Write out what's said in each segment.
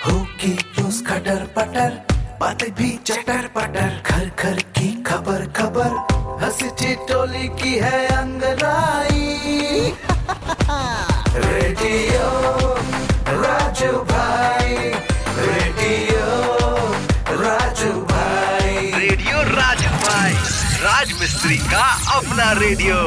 होगी रोज खटर पटर, बातें भी चटर पटर, घर घर की खबर खबर, हंसी ठिठोली की है अंगड़ाई। रेडियो राजू भाई, रेडियो राजू भाई, रेडियो राजू भाई, राज मिस्त्री का अपना रेडियो।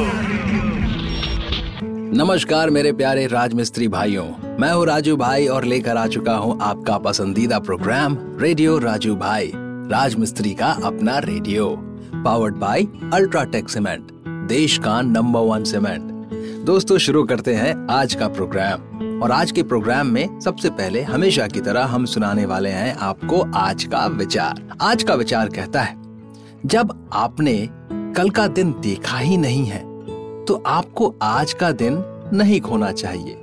नमस्कार मेरे प्यारे राज मिस्त्री भाइयों, मैं हूँ राजू भाई और लेकर आ चुका हूँ आपका पसंदीदा प्रोग्राम रेडियो राजू भाई, राज मिस्त्री का अपना radio, powered by UltraTech cement, देश का नंबर 1 सीमेंट। दोस्तों शुरू करते हैं आज का प्रोग्राम, और आज के प्रोग्राम में सबसे पहले हमेशा की तरह हम सुनाने वाले हैं आपको आज का विचार। आज का विचार कहता है, जब आपने कल का दिन देखा ही नहीं है तो आपको आज का दिन नहीं खोना चाहिए।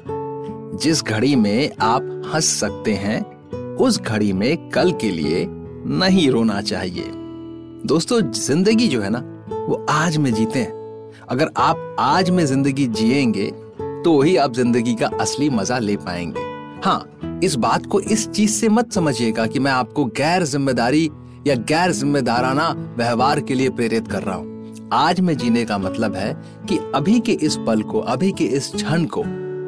जिस घड़ी में आप हंस सकते हैं उस घड़ी में कल के लिए नहीं रोना चाहिए। दोस्तों जिंदगी जो है ना वो आज में जीते हैं। अगर आप आज में जिंदगी जिएंगे तो ही आप जिंदगी का असली मजा ले पाएंगे। हाँ, इस बात को इस चीज से मत समझिएगा कि मैं आपको गैर जिम्मेदारी या गैर जिम्मेदाराना व्यवहार के लिए प्रेरित कर रहा हूँ। आज में जीने का मतलब है कि अभी के इस पल को, अभी के इस क्षण को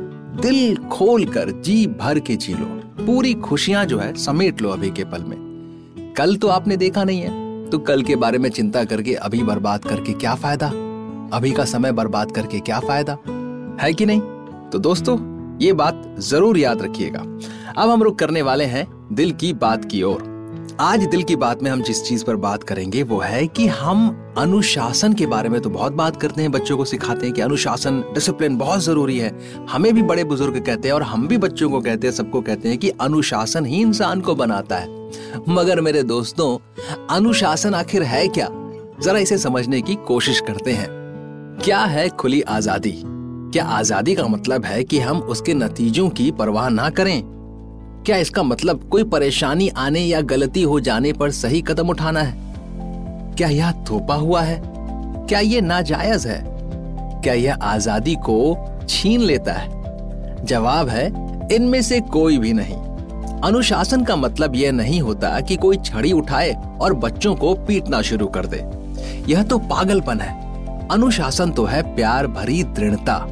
दिल खोल कर जी भर के जी लो। पूरी खुशियां जो है समेट लो अभी के पल में। कल तो आपने देखा नहीं है तो कल के बारे में चिंता करके अभी बर्बाद करके क्या फायदा, अभी का समय बर्बाद करके क्या फायदा, है कि नहीं? तो दोस्तों ये बात जरूर याद रखिएगा। अब हम रुक करने वाले हैं दिल की बात की ओर। आज दिल की बात में हम जिस चीज पर बात करेंगे वो है कि हम अनुशासन के बारे में तो बहुत बात करते हैं, बच्चों को सिखाते हैं कि अनुशासन, डिसिप्लिन बहुत जरूरी है। हमें भी बड़े बुजुर्ग कहते हैं और हम भी बच्चों को कहते हैं, सबको कहते हैं कि अनुशासन ही इंसान को बनाता है। मगर मेरे दोस्तों, अनुशासन आखिर है क्या? जरा इसे समझने की कोशिश करते हैं। क्या है खुली आजादी? क्या आजादी का मतलब है कि हम उसके नतीजों की परवाह ना करें? क्या इसका मतलब कोई परेशानी आने या गलती हो जाने पर सही कदम उठाना है? क्या यह थोपा हुआ है? क्या यह नाजायज है? क्या यह आजादी को छीन लेता है? जवाब है इनमें से कोई भी नहीं। अनुशासन का मतलब यह नहीं होता कि कोई छड़ी उठाए और बच्चों को पीटना शुरू कर दे। यह तो पागलपन है। अनुशासन तो है प्यार भरी दृढ़ता।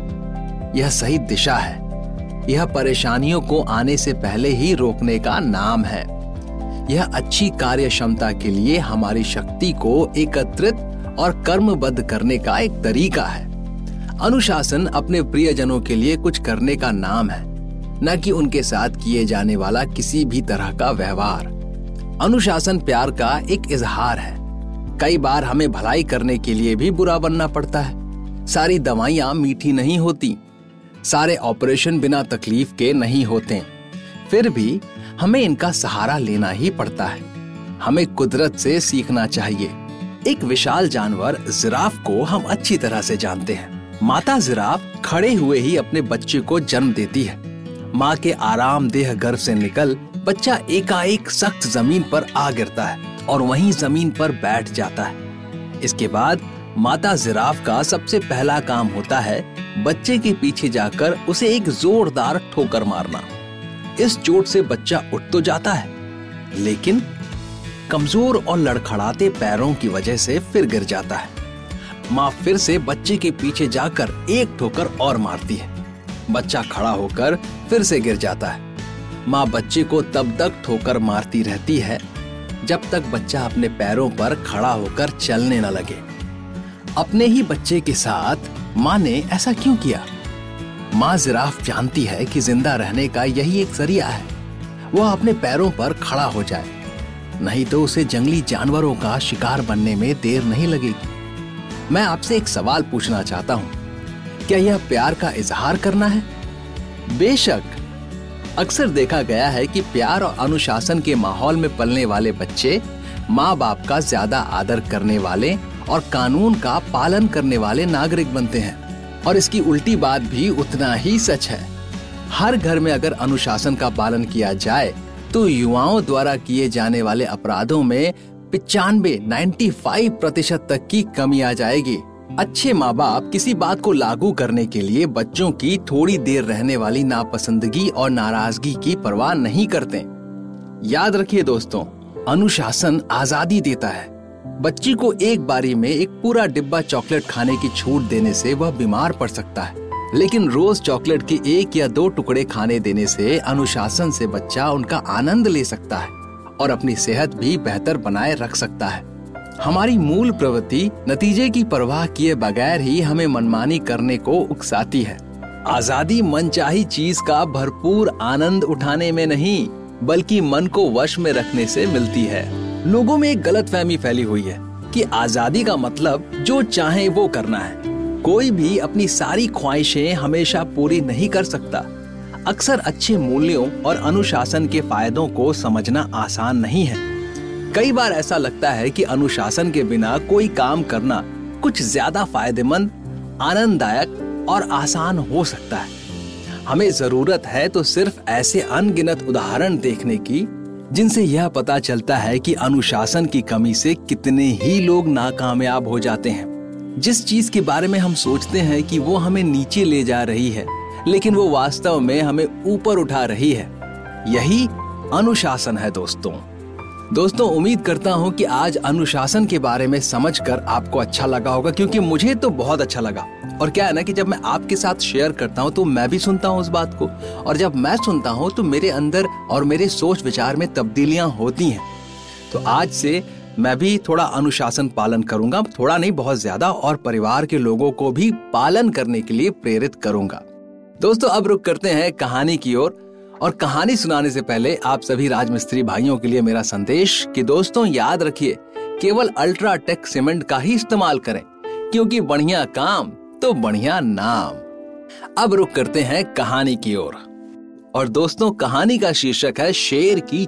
यह सही दिशा है। यह परेशानियों को आने से पहले ही रोकने का नाम है। यह अच्छी कार्य क्षमता के लिए हमारी शक्ति को एकत्रित और कर्मबद्ध करने का एक तरीका है। अनुशासन अपने प्रियजनों के लिए कुछ करने का नाम है, न कि उनके साथ किए जाने वाला किसी भी तरह का व्यवहार। अनुशासन प्यार का एक इजहार है। कई बार हमें भलाई करने के लिए भी बुरा बनना पड़ता है। सारी दवाइयां मीठी नहीं होती, सारे ऑपरेशन बिना तकलीफ के नहीं होते, फिर भी हमें इनका सहारा लेना ही पड़ता है। हमें कुदरत से सीखना चाहिए। एक विशाल जानवर जिराफ को हम अच्छी तरह से जानते हैं। माता जिराफ खड़े हुए ही अपने बच्चे को जन्म देती है। माँ के आरामदेह गर्भ से निकल बच्चा एकाएक सख्त जमीन पर आ गिरता है और वहीं जमीन पर बैठ जाता है। इसके बाद माता जिराफ का सबसे पहला काम होता है बच्चे के पीछे जाकर उसे एक जोरदार ठोकर मारना। इस चोट से बच्चा उठ तो जाता है, लेकिन कमजोर और लड़खड़ाते पैरों की वजह से फिर गिर जाता है। माँ फिर से बच्चे के पीछे जाकर एक ठोकर और मारती है। बच्चा खड़ा होकर फिर से गिर जाता है। माँ बच्चे को तब तक ठोकर मारती रहती है जब तक बच्चा अपने पैरों पर खड़ा होकर चलने न लगे। अपने ही बच्चे के साथ माँ ने ऐसा क्यों किया? माँ जिराफ जानती है कि जिंदा रहने का यही एक जरिया है, वह अपने पैरों पर खड़ा हो जाए, नहीं तो उसे जंगली जानवरों का शिकार बनने में देर नहीं लगेगी। मैं आपसे एक सवाल पूछना चाहता हूँ, क्या यह प्यार का इजहार करना है? बेशक। अक्सर देखा गया है कि प्यार और अनुशासन के माहौल में पलने वाले बच्चे माँ बाप का ज्यादा आदर करने वाले और कानून का पालन करने वाले नागरिक बनते हैं। और इसकी उल्टी बात भी उतना ही सच है। हर घर में अगर अनुशासन का पालन किया जाए तो युवाओं द्वारा किए जाने वाले अपराधों में 95% तक की कमी आ जाएगी। अच्छे माँ बाप किसी बात को लागू करने के लिए बच्चों की थोड़ी देर रहने वाली नापसंदगी और नाराजगी की परवाह नहीं करते। याद रखिए दोस्तों, अनुशासन आजादी देता है। बच्ची को एक बारी में एक पूरा डिब्बा चॉकलेट खाने की छूट देने से वह बीमार पड़ सकता है, लेकिन रोज चॉकलेट के 1 या 2 टुकड़े खाने देने से अनुशासन से बच्चा उनका आनंद ले सकता है और अपनी सेहत भी बेहतर बनाए रख सकता है। हमारी मूल प्रवृत्ति नतीजे की परवाह किए बगैर ही हमें मनमानी करने को उकसाती है। आजादी मनचाही चीज का भरपूर आनंद उठाने में नहीं, बल्कि मन को वश में रखने से मिलती है। लोगों में एक गलतफहमी फैली हुई है कि आजादी का मतलब जो चाहे वो करना है। कोई भी अपनी सारी ख्वाहिशें हमेशा पूरी नहीं कर सकता। अक्सर अच्छे मूल्यों और अनुशासन के फायदों को समझना आसान नहीं है। कई बार ऐसा लगता है कि अनुशासन के बिना कोई काम करना कुछ ज्यादा फायदेमंद, आनंददायक और आसान हो सकता है। हमें जरूरत है तो सिर्फ ऐसे अनगिनत उदाहरण देखने की जिनसे यह पता चलता है कि अनुशासन की कमी से कितने ही लोग नाकामयाब हो जाते हैं। जिस चीज के बारे में हम सोचते हैं कि वो हमें नीचे ले जा रही है, लेकिन वो वास्तव में हमें ऊपर उठा रही है, यही अनुशासन है दोस्तों, उम्मीद करता हूँ कि आज अनुशासन के बारे में समझकर आपको अच्छा लगा होगा, क्योंकि मुझे तो बहुत अच्छा लगा। और क्या है ना कि जब मैं आपके साथ शेयर करता हूँ तो मैं भी सुनता हूँ उस बात को, और जब मैं सुनता हूँ तो मेरे अंदर और मेरे सोच विचार में तब्दीलियां होती हैं। तो आज से मैं भी थोड़ा अनुशासन पालन करूंगा, थोड़ा नहीं बहुत ज्यादा, और परिवार के लोगों को भी पालन करने के लिए प्रेरित करूंगा। दोस्तों अब रुक करते हैं कहानी की ओर, और कहानी सुनाने से पहले आप सभी राजमिस्त्री भाइयों के लिए मेरा संदेश कि दोस्तों याद रखिए, केवल अल्ट्राटेक सीमेंट का ही इस्तेमाल करें, क्योंकि बढ़िया काम तो बढ़िया नाम। अब रुक करते हैं कहानी की ओर, और दोस्तों कहानी का शीर्षक है शेर की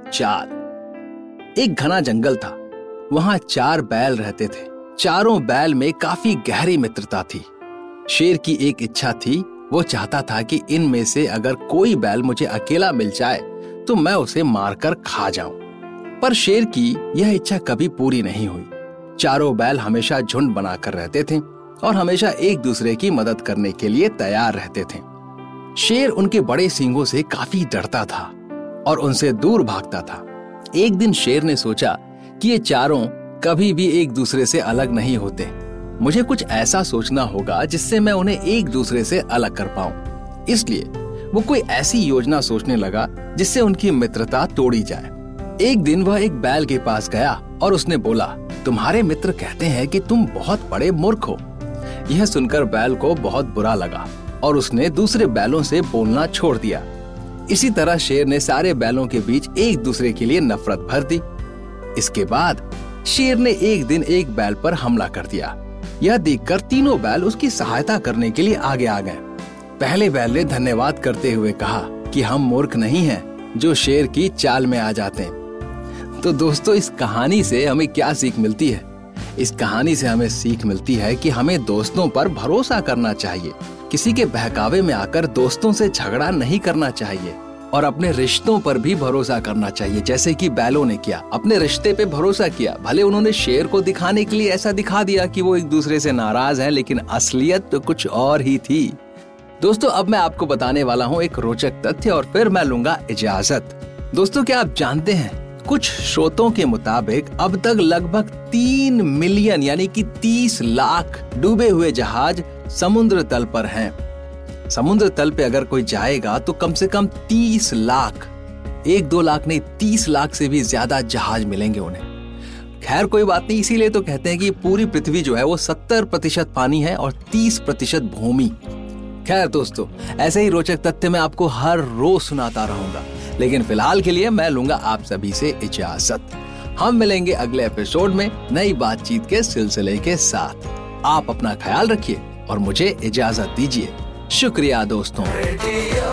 चाल। एक घना जंगल था, वहां 4 बैल रहते थे। चारों बैल में काफी गहरी मित्रता थी। शेर की एक इच्छा थी, वो चाहता था कि इनमें से अगर कोई बैल मुझे अकेला मिल जाए तो मैं उसे मारकर खा जाऊं। पर शेर की यह इच्छा कभी पूरी नहीं हुई। चारों बैल हमेशा झुंड बनाकर रहते थे और हमेशा एक दूसरे की मदद करने के लिए तैयार रहते थे। शेर उनके बड़े सींगों से काफी डरता था और उनसे दूर भागता था। एक दिन शेर ने सोचा कि ये चारों कभी भी एक दूसरे से अलग नहीं होते। मुझे कुछ ऐसा सोचना होगा जिससे मैं उन्हें एक दूसरे से अलग कर पाऊं। इसलिए वो कोई ऐसी योजना सोचने लगा जिससे उनकी मित्रता तोड़ी जाए। एक दिन वह एक बैल के पास गया और उसने बोला, तुम्हारे मित्र कहते हैं कि तुम बहुत बड़े मूर्ख हो। यह सुनकर बैल को बहुत बुरा लगा और उसने दूसरे बैलों से बोलना छोड़ दिया। इसी तरह शेर ने सारे बैलों के बीच एक दूसरे के लिए नफरत भर दी। इसके बाद शेर ने एक दिन एक बैल पर हमला कर दिया। यह देखकर तीनों बैल उसकी सहायता करने के लिए आगे आ गए। पहले बैल ने धन्यवाद करते हुए कहा कि हम मूर्ख नहीं हैं जो शेर की चाल में आ जाते हैं। तो दोस्तों इस कहानी से हमें क्या सीख मिलती है? इस कहानी से हमें सीख मिलती है कि हमें दोस्तों पर भरोसा करना चाहिए। किसी के बहकावे में आकर दोस्तों से झगड़ा नहीं करना चाहिए और अपने रिश्तों पर भी भरोसा करना चाहिए, जैसे कि बैलों ने किया। अपने रिश्ते पे भरोसा किया। भले उन्होंने शेर को दिखाने के लिए ऐसा दिखा दिया कि वो एक दूसरे से नाराज हैं, लेकिन असलियत तो कुछ और ही थी। दोस्तों अब मैं आपको बताने वाला हूँ एक रोचक तथ्य और फिर मैं लूंगा इजाजत। दोस्तों क्या आप जानते हैं, कुछ स्रोतों के मुताबिक अब तक लगभग 3 मिलियन यानी कि 30 लाख डूबे हुए जहाज समुद्र तल पर हैं। समुद्र तल पे अगर कोई जाएगा तो कम से कम 30 लाख, 1-2 लाख नहीं 30 लाख से भी ज्यादा जहाज मिलेंगे उन्हें। खैर कोई बात नहीं, इसीलिए तो कहते हैं कि पूरी पृथ्वी जो है वो 70% पानी है और 30% भूमि। खैर दोस्तों ऐसे ही रोचक तथ्य मैं आपको हर रोज सुनाता रहूंगा, लेकिन फिलहाल के लिए मैं लूंगा आप सभी से इजाजत। हम मिलेंगे अगले एपिसोड में नई बातचीत के सिलसिले के साथ। आप अपना ख्याल रखिए और मुझे इजाजत दीजिए। शुक्रिया दोस्तों। रेडियो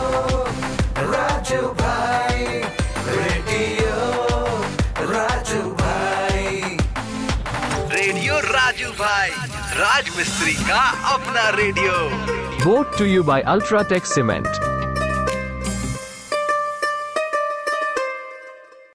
राजू भाई, रेडियो राजू भाई, रेडियो राजू भाई, राज मिस्त्री का अपना radio. Brought to you by Ultratech Cement.